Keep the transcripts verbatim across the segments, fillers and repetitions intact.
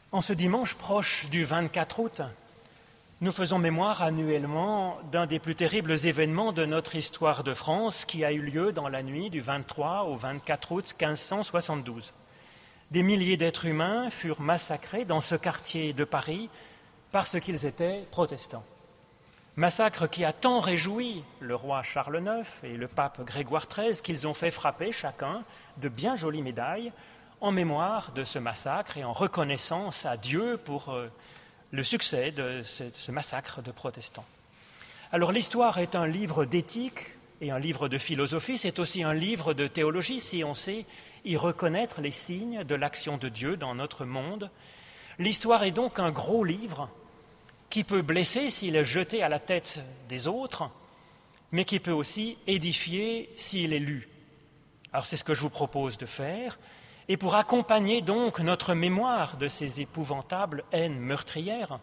En ce dimanche proche du vingt-quatre août, nous faisons mémoire annuellement d'un des plus terribles événements de notre histoire de France qui a eu lieu dans la nuit du vingt-trois au vingt-quatre août quinze cent soixante-douze. Des milliers d'êtres humains furent massacrés dans ce quartier de Paris parce qu'ils étaient protestants. Massacre qui a tant réjoui le roi Charles neuf et le pape Grégoire treize qu'ils ont fait frapper chacun de bien jolies médailles en mémoire de ce massacre et en reconnaissance à Dieu pour euh, le succès de ce, ce massacre de protestants. Alors l'histoire est un livre d'éthique et un livre de philosophie, c'est aussi un livre de théologie si on sait y reconnaître les signes de l'action de Dieu dans notre monde. L'histoire est donc un gros livre qui peut blesser s'il est jeté à la tête des autres, mais qui peut aussi édifier s'il est lu. Alors c'est ce que je vous propose de faire. Et pour accompagner donc notre mémoire de ces épouvantables haines meurtrières,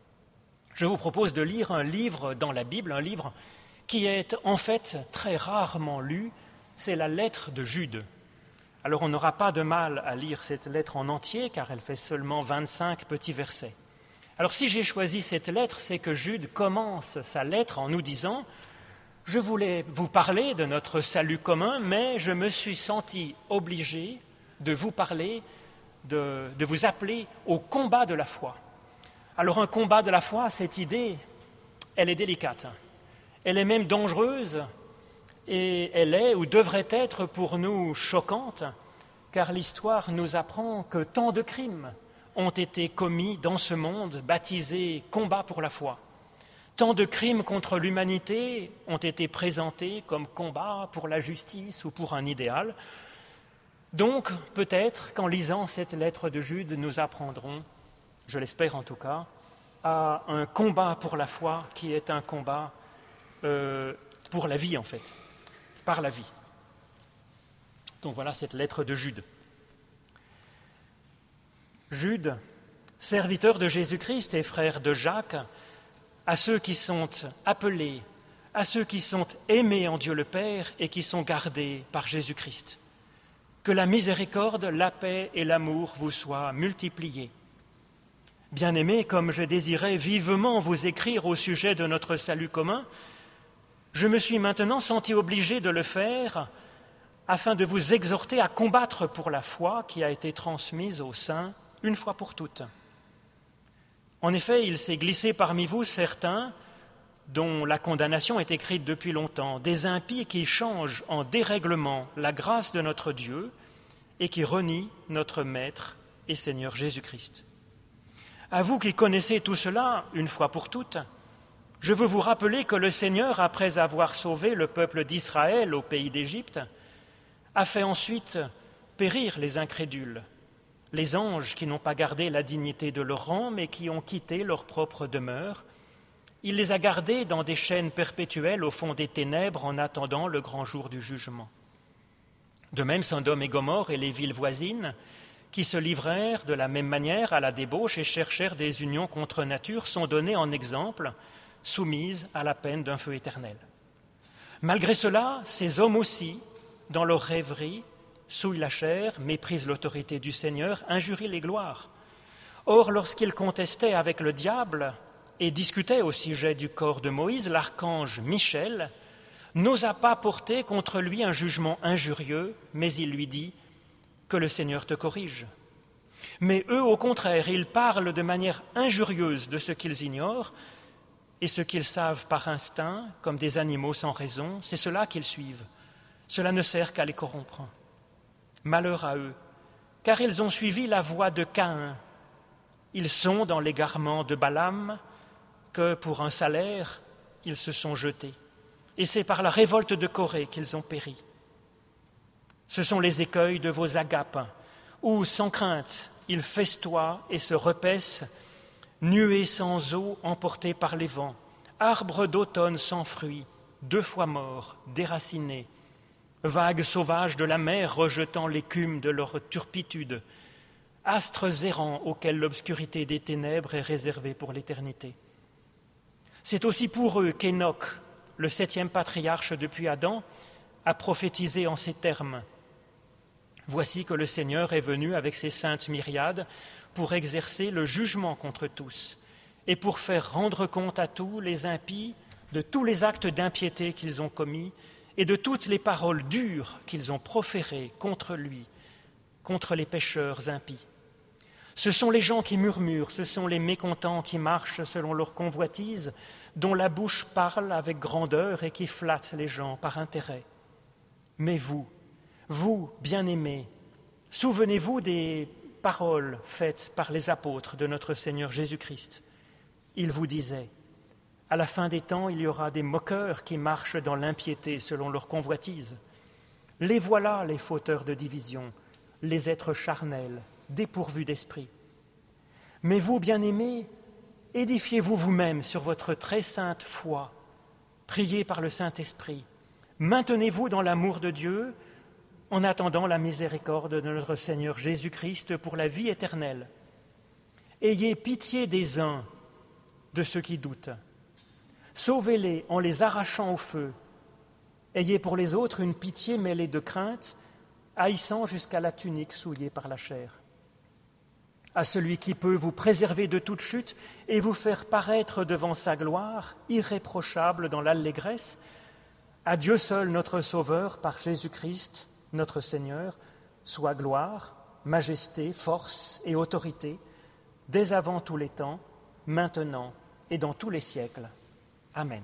je vous propose de lire un livre dans la Bible, un livre qui est en fait très rarement lu, c'est la lettre de Jude. Alors on n'aura pas de mal à lire cette lettre en entier car elle fait seulement vingt-cinq petits versets. Alors si j'ai choisi cette lettre, c'est que Jude commence sa lettre en nous disant « Je voulais vous parler de notre salut commun, mais je me suis senti obligé de vous parler, de, de vous appeler au combat de la foi. » Alors un combat de la foi, cette idée, elle est délicate. Elle est même dangereuse et elle est ou devrait être pour nous choquante, car l'histoire nous apprend que tant de crimes ont été commis dans ce monde baptisé « combat pour la foi ». Tant de crimes contre l'humanité ont été présentés comme combat pour la justice ou pour un idéal. Donc, peut-être qu'en lisant cette lettre de Jude, nous apprendrons, je l'espère en tout cas, à un combat pour la foi qui est un combat euh, pour la vie en fait, par la vie. Donc voilà cette lettre de Jude. Jude, serviteur de Jésus-Christ et frère de Jacques, à ceux qui sont appelés, à ceux qui sont aimés en Dieu le Père et qui sont gardés par Jésus-Christ. Que la miséricorde, la paix et l'amour vous soient multipliés. Bien-aimés, comme je désirais vivement vous écrire au sujet de notre salut commun, je me suis maintenant senti obligé de le faire afin de vous exhorter à combattre pour la foi qui a été transmise aux saints une fois pour toutes. En effet, il s'est glissé parmi vous certains dont la condamnation est écrite depuis longtemps, des impies qui changent en dérèglement la grâce de notre Dieu et qui renient notre Maître et Seigneur Jésus-Christ. À vous qui connaissez tout cela, une fois pour toutes, je veux vous rappeler que le Seigneur, après avoir sauvé le peuple d'Israël au pays d'Égypte, a fait ensuite périr les incrédules, les anges qui n'ont pas gardé la dignité de leur rang, mais qui ont quitté leur propre demeure. Il les a gardés dans des chaînes perpétuelles au fond des ténèbres en attendant le grand jour du jugement. De même, Sodome et Gomorrhe et les villes voisines, qui se livrèrent de la même manière à la débauche et cherchèrent des unions contre nature, sont données en exemple, soumises à la peine d'un feu éternel. Malgré cela, ces hommes aussi, dans leur rêverie, souillent la chair, méprisent l'autorité du Seigneur, injurient les gloires. Or, lorsqu'ils contestaient avec le diable et discutait au sujet du corps de Moïse, l'archange Michel n'osa pas porter contre lui un jugement injurieux, mais il lui dit que le Seigneur te corrige. Mais eux, au contraire, ils parlent de manière injurieuse de ce qu'ils ignorent, et ce qu'ils savent par instinct, comme des animaux sans raison, c'est cela qu'ils suivent. Cela ne sert qu'à les corrompre. Malheur à eux, car ils ont suivi la voie de Caïn. Ils sont dans l'égarement de Balaam, que pour un salaire, ils se sont jetés. Et c'est par la révolte de Corée qu'ils ont péri. Ce sont les écueils de vos agapes, où, sans crainte, ils festoient et se repaissent, nuées sans eau emportées par les vents, arbres d'automne sans fruits, deux fois morts, déracinés, vagues sauvages de la mer rejetant l'écume de leur turpitude, astres errants auxquels l'obscurité des ténèbres est réservée pour l'éternité. C'est aussi pour eux qu'Enoch, le septième patriarche depuis Adam, a prophétisé en ces termes. Voici que le Seigneur est venu avec ses saintes myriades pour exercer le jugement contre tous et pour faire rendre compte à tous les impies de tous les actes d'impiété qu'ils ont commis et de toutes les paroles dures qu'ils ont proférées contre lui, contre les pécheurs impies. Ce sont les gens qui murmurent, ce sont les mécontents qui marchent selon leur convoitise, dont la bouche parle avec grandeur et qui flattent les gens par intérêt. Mais vous, vous, bien-aimés, souvenez-vous des paroles faites par les apôtres de notre Seigneur Jésus-Christ. Ils vous disaient, à la fin des temps, il y aura des moqueurs qui marchent dans l'impiété selon leur convoitise. Les voilà, les fauteurs de division, les êtres charnels, dépourvus d'esprit. Mais vous, bien-aimés, édifiez-vous vous-même sur votre très sainte foi, priez par le Saint-Esprit, maintenez-vous dans l'amour de Dieu, en attendant la miséricorde de notre Seigneur Jésus-Christ pour la vie éternelle. Ayez pitié des uns, de ceux qui doutent. Sauvez-les en les arrachant au feu. Ayez pour les autres une pitié mêlée de crainte, haïssant jusqu'à la tunique souillée par la chair. À celui qui peut vous préserver de toute chute et vous faire paraître devant sa gloire, irréprochable dans l'allégresse, à Dieu seul notre Sauveur, par Jésus-Christ, notre Seigneur, soit gloire, majesté, force et autorité, dès avant tous les temps, maintenant et dans tous les siècles. Amen.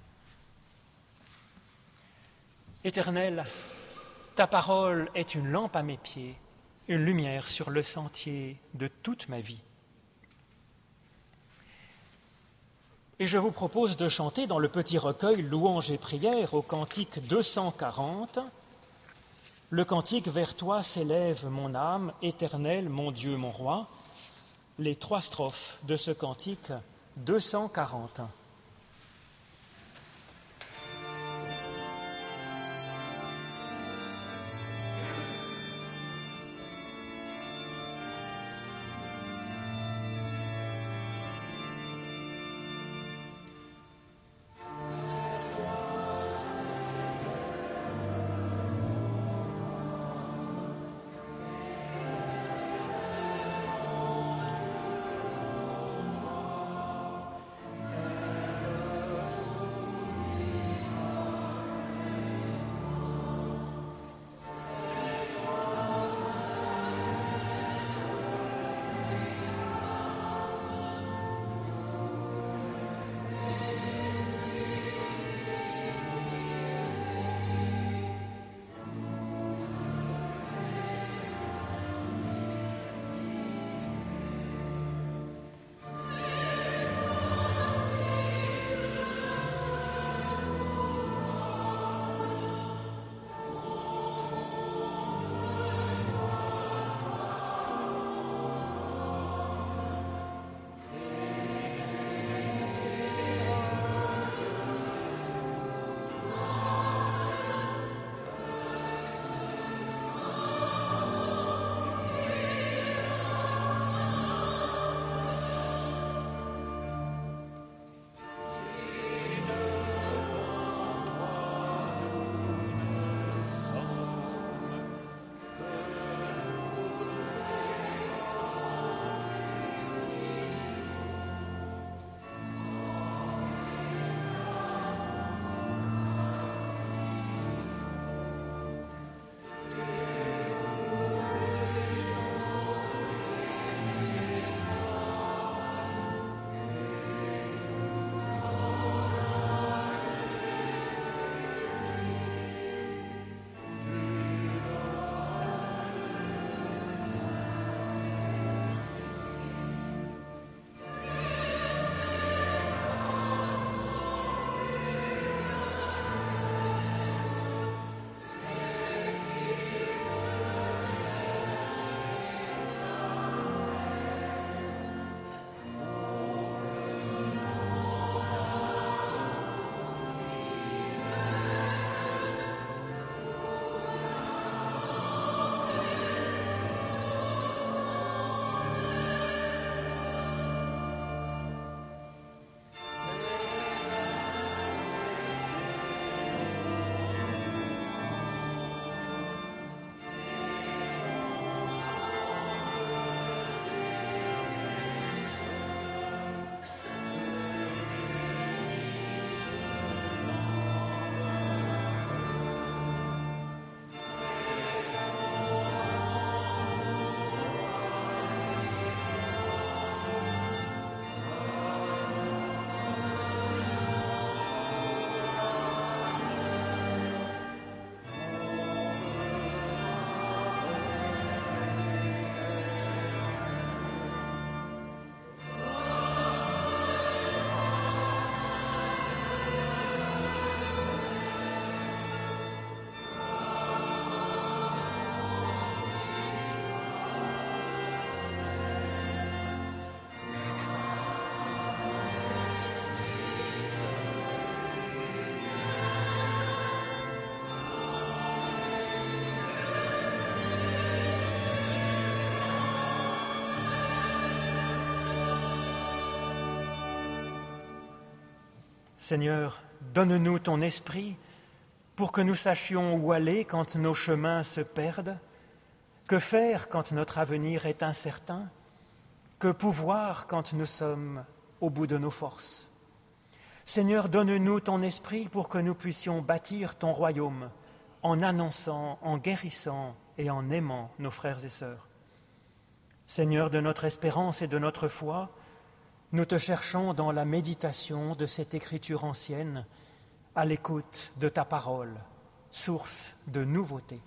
Éternel, ta parole est une lampe à mes pieds, une lumière sur le sentier de toute ma vie. Et je vous propose de chanter dans le petit recueil Louanges et prières au cantique deux cent quarante, le cantique « Vers toi s'élève mon âme, éternel, mon Dieu, mon roi », les trois strophes de ce cantique deux cent quarante. Seigneur, donne-nous ton esprit pour que nous sachions où aller quand nos chemins se perdent, que faire quand notre avenir est incertain, que pouvoir quand nous sommes au bout de nos forces. Seigneur, donne-nous ton esprit pour que nous puissions bâtir ton royaume en annonçant, en guérissant et en aimant nos frères et sœurs. Seigneur de notre espérance et de notre foi, nous te cherchons dans la méditation de cette écriture ancienne, à l'écoute de ta parole, source de nouveauté.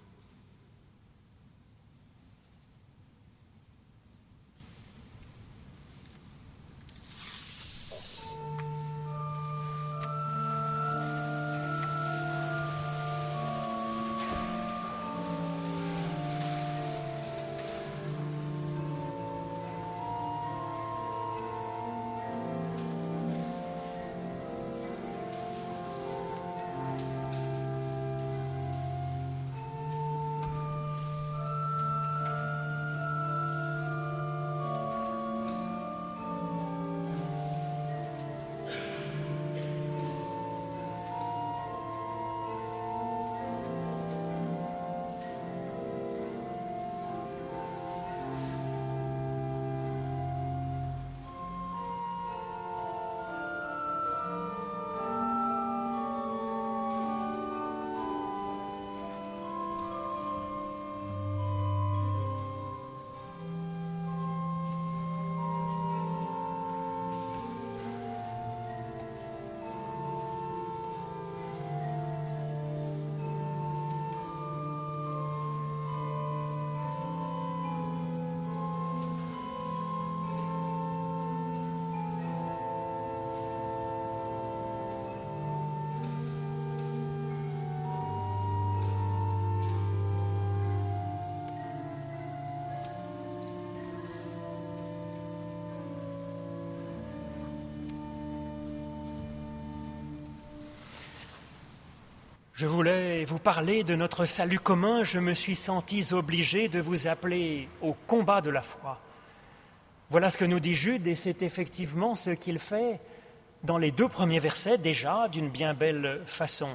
Je voulais vous parler de notre salut commun, je me suis senti obligé de vous appeler au combat de la foi. Voilà ce que nous dit Jude, et c'est effectivement ce qu'il fait dans les deux premiers versets déjà, d'une bien belle façon.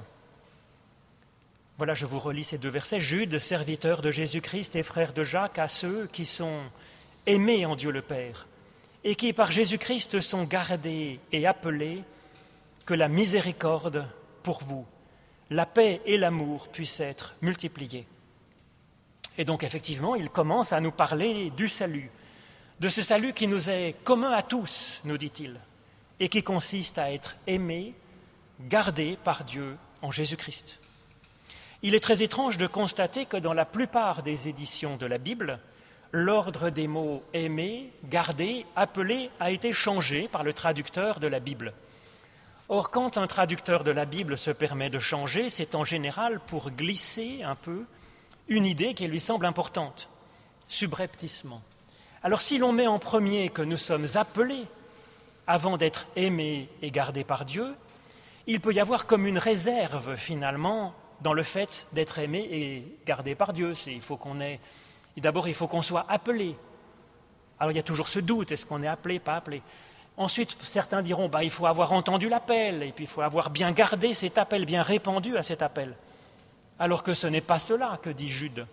Voilà, je vous relis ces deux versets. Jude, serviteur de Jésus-Christ et frère de Jacques, à ceux qui sont aimés en Dieu le Père, et qui par Jésus-Christ sont gardés et appelés, que la miséricorde pour vous, la paix et l'amour puissent être multipliés. Et donc effectivement, il commence à nous parler du salut, de ce salut qui nous est commun à tous, nous dit-il, et qui consiste à être aimé, gardé par Dieu en Jésus-Christ. Il est très étrange de constater que dans la plupart des éditions de la Bible, l'ordre des mots « aimer »,« garder »,« appeler » a été changé par le traducteur de la Bible. Or, quand un traducteur de la Bible se permet de changer, c'est en général pour glisser un peu une idée qui lui semble importante, subrepticement. Alors, si l'on met en premier que nous sommes appelés avant d'être aimés et gardés par Dieu, il peut y avoir comme une réserve, finalement, dans le fait d'être aimé et gardé par Dieu. C'est, il faut qu'on ait, d'abord, il faut qu'on soit appelé. Alors, il y a toujours ce doute, est-ce qu'on est appelé, pas appelé ? Ensuite, certains diront, bah, il faut avoir entendu l'appel, et puis il faut avoir bien gardé cet appel, bien répondu à cet appel. Alors que ce n'est pas cela que dit Jude.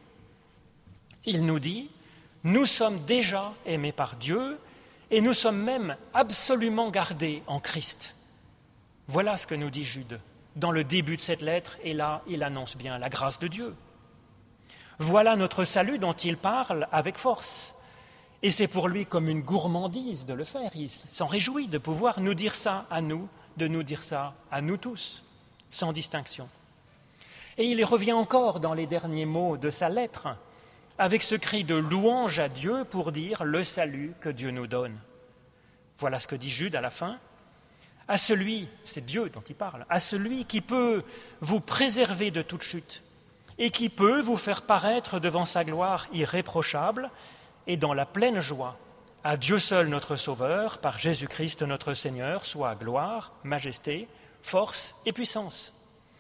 Il nous dit, nous sommes déjà aimés par Dieu, et nous sommes même absolument gardés en Christ. Voilà ce que nous dit Jude dans le début de cette lettre, et là, il annonce bien la grâce de Dieu. Voilà notre salut dont il parle avec force. Et c'est pour lui comme une gourmandise de le faire. Il s'en réjouit de pouvoir nous dire ça à nous, de nous dire ça à nous tous, sans distinction. Et il y revient encore dans les derniers mots de sa lettre, avec ce cri de louange à Dieu pour dire le salut que Dieu nous donne. Voilà ce que dit Jude à la fin. À celui, c'est Dieu dont il parle, à celui qui peut vous préserver de toute chute et qui peut vous faire paraître devant sa gloire irréprochable, et dans la pleine joie, à Dieu seul notre Sauveur, par Jésus-Christ notre Seigneur, soit gloire, majesté, force et puissance.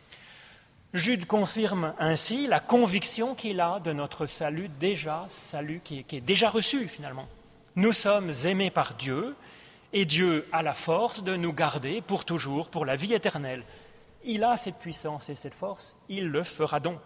Jude confirme ainsi la conviction qu'il a de notre salut déjà, salut qui est, qui est déjà reçu finalement. Nous sommes aimés par Dieu Et Dieu a la force de nous garder pour toujours, pour la vie éternelle. Il a cette puissance et cette force, il le fera donc.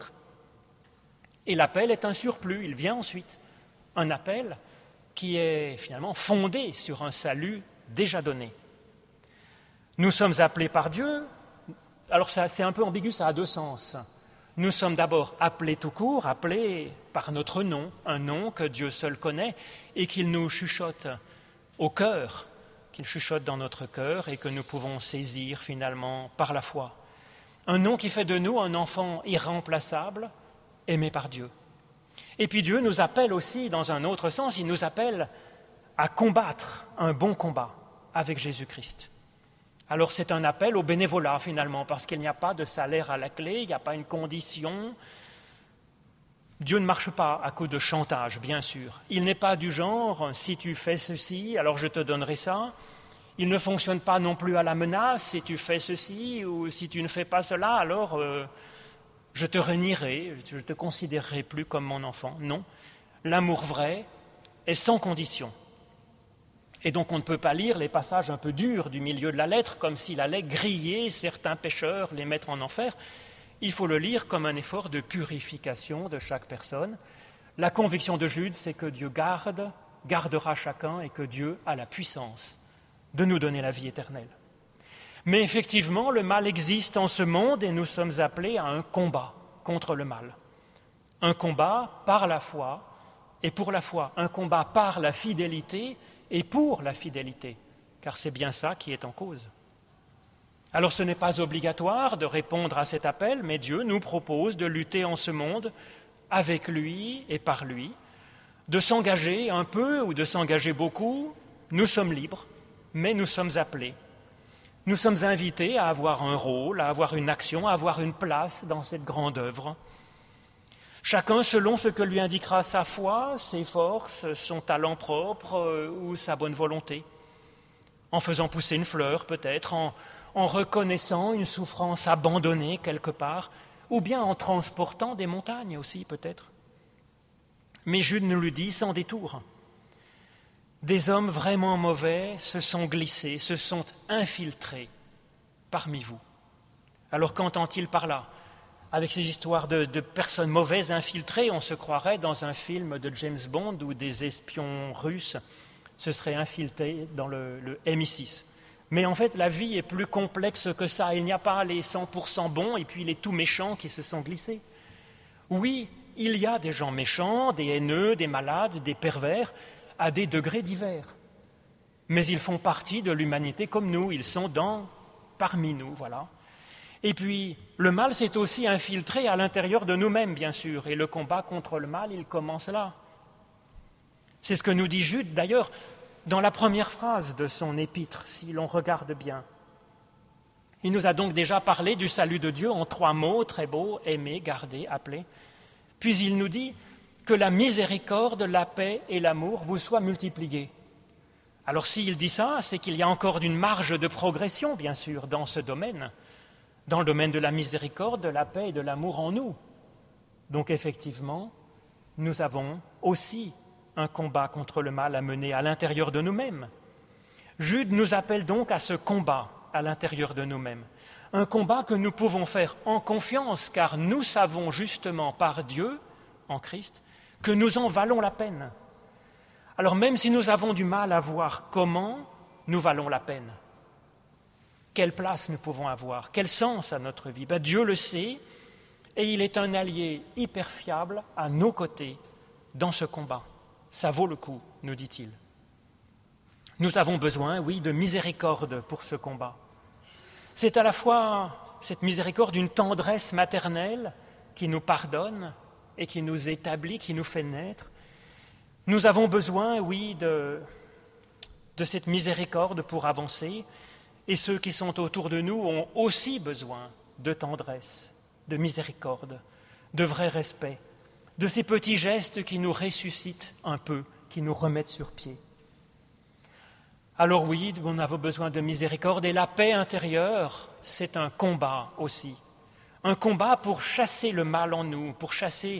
Et l'appel est un surplus, il vient ensuite. Un appel qui est finalement fondé sur un salut déjà donné. Nous sommes appelés par Dieu, alors ça, c'est un peu ambigu, ça a deux sens. Nous sommes d'abord appelés tout court, appelés par notre nom, un nom que Dieu seul connaît et qu'il nous chuchote au cœur, qu'il chuchote dans notre cœur et que nous pouvons saisir finalement par la foi. Un nom qui fait de nous un enfant irremplaçable, aimé par Dieu. Et puis Dieu nous appelle aussi, dans un autre sens, il nous appelle à combattre un bon combat avec Jésus-Christ. Alors c'est un appel au bénévolat finalement, parce qu'il n'y a pas de salaire à la clé, il n'y a pas une condition. Dieu ne marche pas à coup de chantage, bien sûr. Il n'est pas du genre, si tu fais ceci, alors je te donnerai ça. Il ne fonctionne pas non plus à la menace, si tu fais ceci ou si tu ne fais pas cela, alors euh, je te renierai, je ne te considérerai plus comme mon enfant. Non, l'amour vrai est sans condition. Et donc on ne peut pas lire les passages un peu durs du milieu de la lettre comme s'il allait griller certains pécheurs, les mettre en enfer. Il faut le lire comme un effort de purification de chaque personne. La conviction de Jude, c'est que Dieu garde, gardera chacun et que Dieu a la puissance de nous donner la vie éternelle. Mais effectivement, le mal existe en ce monde et nous sommes appelés à un combat contre le mal. Un combat par la foi et pour la foi. Un combat par la fidélité et pour la fidélité, car c'est bien ça qui est en cause. Alors ce n'est pas obligatoire de répondre à cet appel, mais Dieu nous propose de lutter en ce monde avec lui et par lui, de s'engager un peu ou de s'engager beaucoup. Nous sommes libres, mais nous sommes appelés. Nous sommes invités à avoir un rôle, à avoir une action, à avoir une place dans cette grande œuvre. Chacun selon ce que lui indiquera sa foi, ses forces, son talent propre euh, ou sa bonne volonté. En faisant pousser une fleur peut-être, en, en reconnaissant une souffrance abandonnée quelque part, ou bien en transportant des montagnes aussi peut-être. Mais Jude nous le dit sans détour. Des hommes vraiment mauvais se sont glissés, se sont infiltrés parmi vous. Alors qu'entend-il par là ? Avec ces histoires de, de personnes mauvaises infiltrées, on se croirait dans un film de James Bond où des espions russes se seraient infiltrés dans le, le M I six. Mais en fait, la vie est plus complexe que ça. Il n'y a pas les cent pour cent bons et puis les tout méchants qui se sont glissés. Oui, il y a des gens méchants, des haineux, des malades, des pervers, à des degrés divers. Mais ils font partie de l'humanité comme nous, ils sont dans, parmi nous, voilà. Et puis, le mal s'est aussi infiltré à l'intérieur de nous-mêmes, bien sûr, et le combat contre le mal, il commence là. C'est ce que nous dit Jude, d'ailleurs, dans la première phrase de son épître, si l'on regarde bien. Il nous a donc déjà parlé du salut de Dieu en trois mots, très beaux, aimer, garder, appeler. Puis il nous dit que la miséricorde, la paix et l'amour vous soient multipliés. Alors s'il dit ça, c'est qu'il y a encore une marge de progression, bien sûr, dans ce domaine, dans le domaine de la miséricorde, de la paix et de l'amour en nous. Donc effectivement, nous avons aussi un combat contre le mal à mener à l'intérieur de nous-mêmes. Jude nous appelle donc à ce combat à l'intérieur de nous-mêmes. Un combat que nous pouvons faire en confiance, car nous savons justement par Dieu, en Christ, que nous en valons la peine. Alors même si nous avons du mal à voir comment nous valons la peine, quelle place nous pouvons avoir, quel sens à notre vie, ben, Dieu le sait, et il est un allié hyper fiable à nos côtés dans ce combat. Ça vaut le coup, nous dit-il. Nous avons besoin, oui, de miséricorde pour ce combat. C'est à la fois cette miséricorde, une tendresse maternelle qui nous pardonne et qui nous établit, qui nous fait naître. Nous avons besoin, oui, de, de cette miséricorde pour avancer, et ceux qui sont autour de nous ont aussi besoin de tendresse, de miséricorde, de vrai respect, de ces petits gestes qui nous ressuscitent un peu, qui nous remettent sur pied. Alors oui, on a besoin de miséricorde, et la paix intérieure, c'est un combat aussi. Un combat pour chasser le mal en nous, pour chasser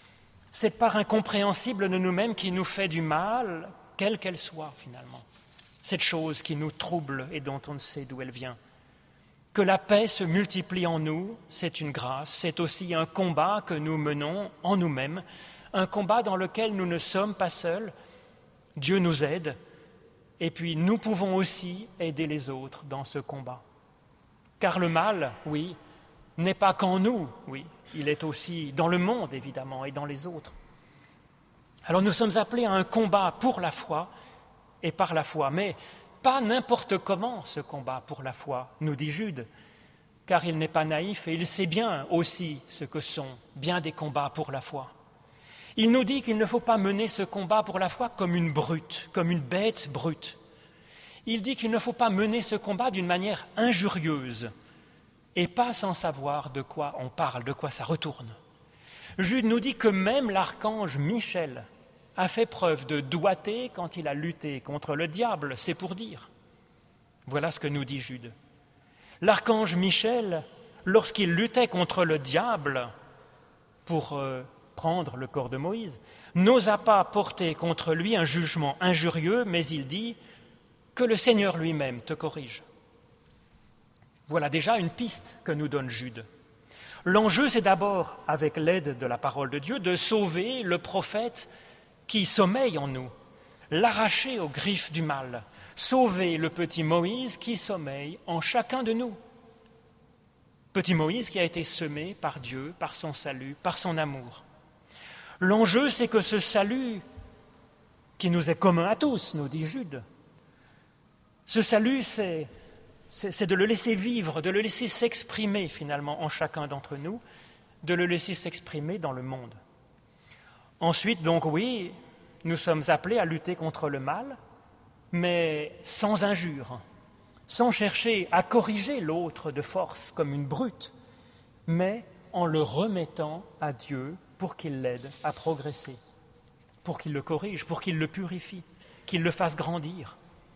cette part incompréhensible de nous-mêmes qui nous fait du mal, quelle qu'elle soit finalement. cette chose qui nous trouble et dont on ne sait d'où elle vient. Que la paix se multiplie en nous, c'est une grâce, c'est aussi un combat que nous menons en nous-mêmes, un combat dans lequel nous ne sommes pas seuls, Dieu nous aide, et puis nous pouvons aussi aider les autres dans ce combat. Car le mal, oui, n'est pas qu'en nous, oui, il est aussi dans le monde, évidemment, et dans les autres. Alors nous sommes appelés à un combat pour la foi et par la foi, mais pas n'importe comment ce combat pour la foi, nous dit Jude, car il n'est pas naïf et il sait bien aussi ce que sont bien des combats pour la foi. Il nous dit qu'il ne faut pas mener ce combat pour la foi comme une brute, comme une bête brute. Il dit qu'il ne faut pas mener ce combat d'une manière injurieuse et pas sans savoir de quoi on parle, de quoi ça retourne. Jude nous dit que même l'archange Michel a fait preuve de doigté quand il a lutté contre le diable, c'est pour dire. Voilà ce que nous dit Jude. L'archange Michel, lorsqu'il luttait contre le diable pour euh, prendre le corps de Moïse, n'osa pas porter contre lui un jugement injurieux, mais il dit que le Seigneur lui-même te corrige. Voilà déjà une piste que nous donne Jude. L'enjeu, c'est d'abord, avec l'aide de la parole de Dieu, de sauver le prophète qui sommeille en nous, l'arracher aux griffes du mal, sauver le petit Moïse qui sommeille en chacun de nous. Petit Moïse qui a été semé par Dieu, par son salut, par son amour. L'enjeu, c'est que ce salut qui nous est commun à tous, nous dit Jude, ce salut, c'est, c'est, c'est de le laisser vivre, de le laisser s'exprimer finalement en chacun d'entre nous, de le laisser s'exprimer dans le monde. Ensuite, donc oui, nous sommes appelés à lutter contre le mal, mais sans injure, sans chercher à corriger l'autre de force comme une brute, mais en le remettant à Dieu pour qu'il l'aide à progresser, pour qu'il le corrige, pour qu'il le purifie, qu'il le fasse grandir.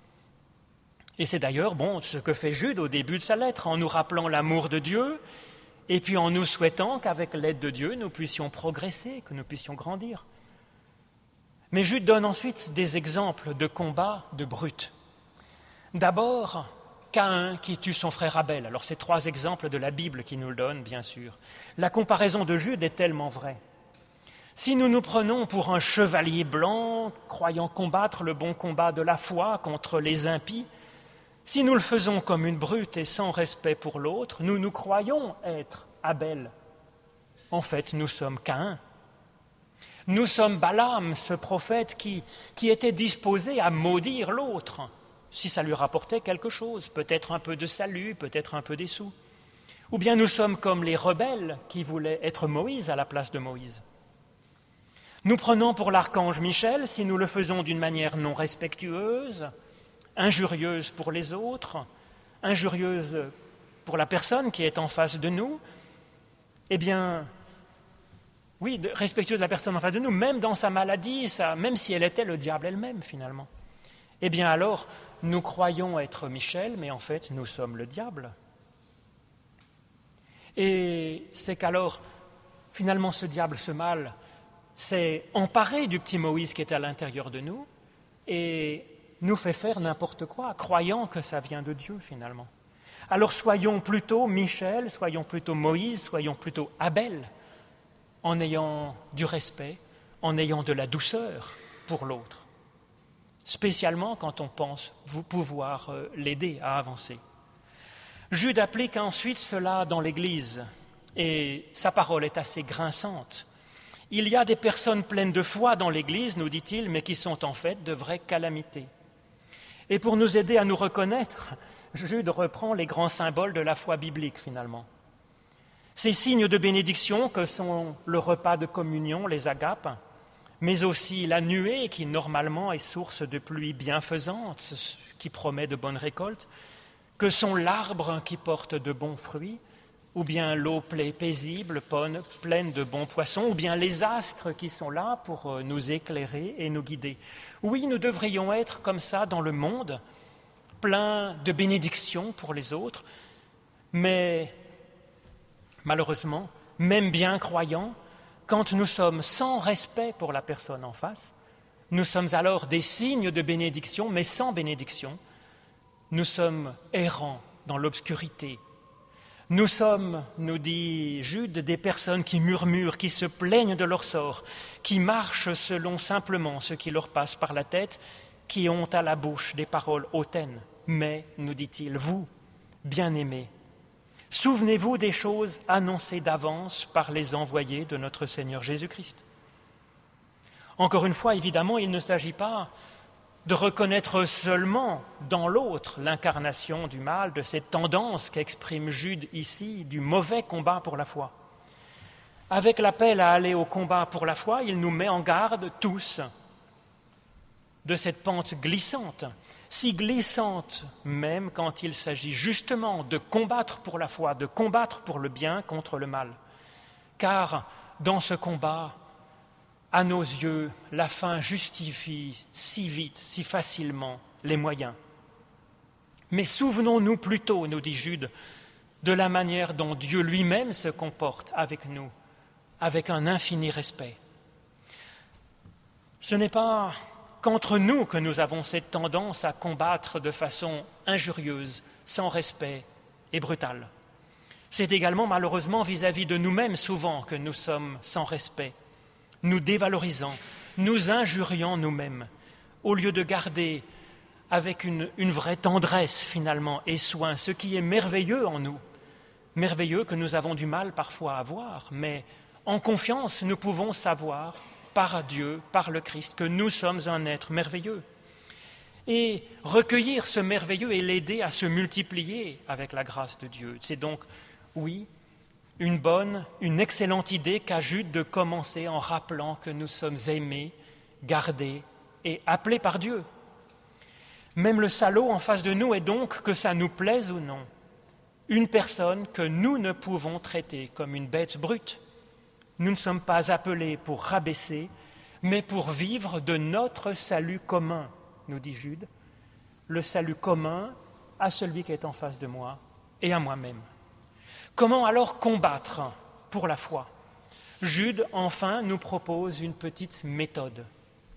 Et c'est d'ailleurs bon ce que fait Jude au début de sa lettre, en nous rappelant l'amour de Dieu, et puis en nous souhaitant qu'avec l'aide de Dieu, nous puissions progresser, que nous puissions grandir. Mais Jude donne ensuite des exemples de combats de brutes. D'abord, Caïn qui tue son frère Abel. Alors c'est trois exemples de la Bible qui nous le donnent, bien sûr. La comparaison de Jude est tellement vraie. Si nous nous prenons pour un chevalier blanc, croyant combattre le bon combat de la foi contre les impies, si nous le faisons comme une brute et sans respect pour l'autre, nous nous croyons être Abel. En fait, nous sommes Caïn. Nous sommes Balaam, ce prophète qui, qui était disposé à maudire l'autre, si ça lui rapportait quelque chose, peut-être un peu de salut, peut-être un peu des sous. Ou bien nous sommes comme les rebelles qui voulaient être Moïse à la place de Moïse. Nous prenons pour l'archange Michel, si nous le faisons d'une manière non respectueuse, injurieuse pour les autres, injurieuse pour la personne qui est en face de nous, eh bien, oui, respectueuse de la personne en face de nous, même dans sa maladie, ça, même si elle était le diable elle-même, finalement. Eh bien alors, nous croyons être Michel, mais en fait, nous sommes le diable. Et c'est qu'alors, finalement, ce diable, ce mal, s'est emparé du petit Moïse qui était à l'intérieur de nous et nous fait faire n'importe quoi, croyant que ça vient de Dieu, finalement. Alors soyons plutôt Michel, soyons plutôt Moïse, soyons plutôt Abel, en ayant du respect, en ayant de la douceur pour l'autre, spécialement quand on pense pouvoir l'aider à avancer. Jude applique ensuite cela dans l'Église, et sa parole est assez grinçante. Il y a des personnes pleines de foi dans l'Église, nous dit-il, mais qui sont en fait de vraies calamités. Et pour nous aider à nous reconnaître, Jude reprend les grands symboles de la foi biblique, finalement. Ces signes de bénédiction que sont le repas de communion, les agapes, mais aussi la nuée qui normalement est source de pluie bienfaisante, qui promet de bonnes récoltes, que sont l'arbre qui porte de bons fruits, ou bien l'eau paisible, pleine de bons poissons, ou bien les astres qui sont là pour nous éclairer et nous guider. Oui, nous devrions être comme ça dans le monde, plein de bénédictions pour les autres, mais malheureusement, même bien croyants, quand nous sommes sans respect pour la personne en face, Nous sommes alors des signes de bénédiction, mais sans bénédiction. Nous sommes errants dans l'obscurité. Nous sommes, nous dit Jude, des personnes qui murmurent, qui se plaignent de leur sort, qui marchent selon simplement ce qui leur passe par la tête, qui ont à la bouche des paroles hautaines. Mais, nous dit-il, vous, bien-aimés, souvenez-vous des choses annoncées d'avance par les envoyés de notre Seigneur Jésus-Christ. Encore une fois, évidemment, il ne s'agit pas de reconnaître seulement dans l'autre l'incarnation du mal, de cette tendance qu'exprime Jude ici, du mauvais combat pour la foi. Avec l'appel à aller au combat pour la foi, il nous met en garde tous de cette pente glissante, si glissante même quand il s'agit justement de combattre pour la foi, de combattre pour le bien contre le mal. Car dans ce combat, à nos yeux, la fin justifie si vite, si facilement les moyens. Mais souvenons-nous plutôt, nous dit Jude, de la manière dont Dieu lui-même se comporte avec nous, avec un infini respect. Ce n'est pas qu'entre nous que nous avons cette tendance à combattre de façon injurieuse, sans respect et brutale. C'est également malheureusement vis-à-vis de nous-mêmes souvent que nous sommes sans respect, nous dévalorisant, nous injuriant nous-mêmes, au lieu de garder avec une, une vraie tendresse finalement et soin ce qui est merveilleux en nous, merveilleux que nous avons du mal parfois à voir, mais en confiance nous pouvons savoir par Dieu, par le Christ, que nous sommes un être merveilleux. Et recueillir ce merveilleux et l'aider à se multiplier avec la grâce de Dieu. C'est donc, oui, une bonne, une excellente idée qu'a Jude de commencer en rappelant que nous sommes aimés, gardés et appelés par Dieu. Même le salaud en face de nous est donc, que ça nous plaise ou non, une personne que nous ne pouvons traiter comme une bête brute. Nous ne sommes pas appelés pour rabaisser, mais pour vivre de notre salut commun, nous dit Jude, le salut commun à celui qui est en face de moi et à moi-même. Comment alors combattre pour la foi ? Jude, enfin, nous propose une petite méthode.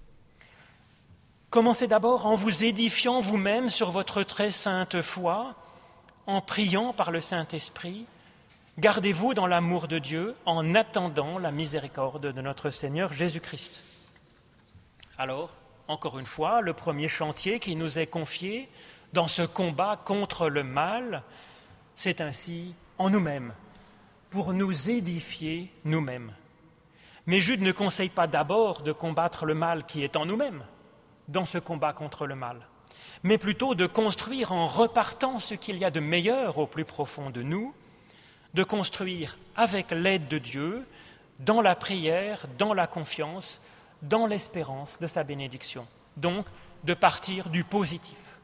Commencez d'abord en vous édifiant vous-même sur votre très sainte foi, en priant par le Saint-Esprit. Gardez-vous dans l'amour de Dieu en attendant la miséricorde de notre Seigneur Jésus-Christ. Alors, encore une fois, le premier chantier qui nous est confié dans ce combat contre le mal, c'est ainsi en nous-mêmes, pour nous édifier nous-mêmes. Mais Jude ne conseille pas d'abord de combattre le mal qui est en nous-mêmes, dans ce combat contre le mal, mais plutôt de construire en repartant ce qu'il y a de meilleur au plus profond de nous, de construire avec l'aide de Dieu, dans la prière, dans la confiance, dans l'espérance de sa bénédiction. Donc, de partir du positif.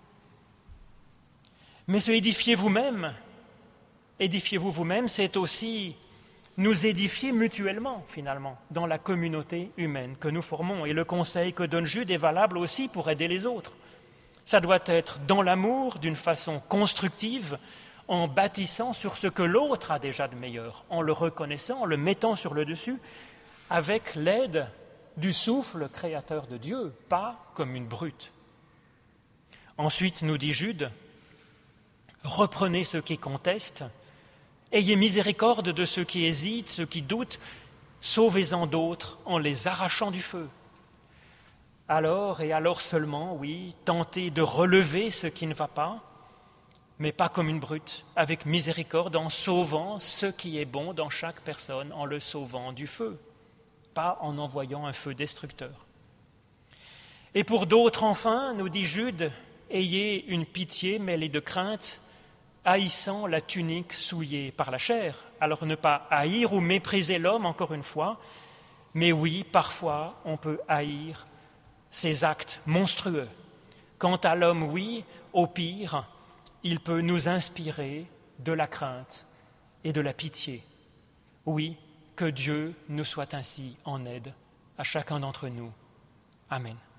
Mais se édifier vous-même, édifiez-vous vous-même, c'est aussi nous édifier mutuellement, finalement, dans la communauté humaine que nous formons. Et le conseil que donne Jude est valable aussi pour aider les autres. Ça doit être dans l'amour, d'une façon constructive, en bâtissant sur ce que l'autre a déjà de meilleur, en le reconnaissant, en le mettant sur le dessus, avec l'aide du souffle créateur de Dieu, pas comme une brute. Ensuite, nous dit Jude, reprenez ceux qui contestent, ayez miséricorde de ceux qui hésitent, ceux qui doutent, sauvez-en d'autres en les arrachant du feu. Alors et alors seulement, oui, tentez de relever ce qui ne va pas, mais pas comme une brute, avec miséricorde, en sauvant ce qui est bon dans chaque personne, en le sauvant du feu, pas en envoyant un feu destructeur. Et pour d'autres, enfin, nous dit Jude, ayez une pitié mêlée de crainte, haïssant la tunique souillée par la chair. Alors ne pas haïr ou mépriser l'homme, encore une fois, mais oui, parfois, on peut haïr ces actes monstrueux. Quant à l'homme, oui, au pire, il peut nous inspirer de la crainte et de la pitié. Oui, que Dieu nous soit ainsi en aide à chacun d'entre nous. Amen.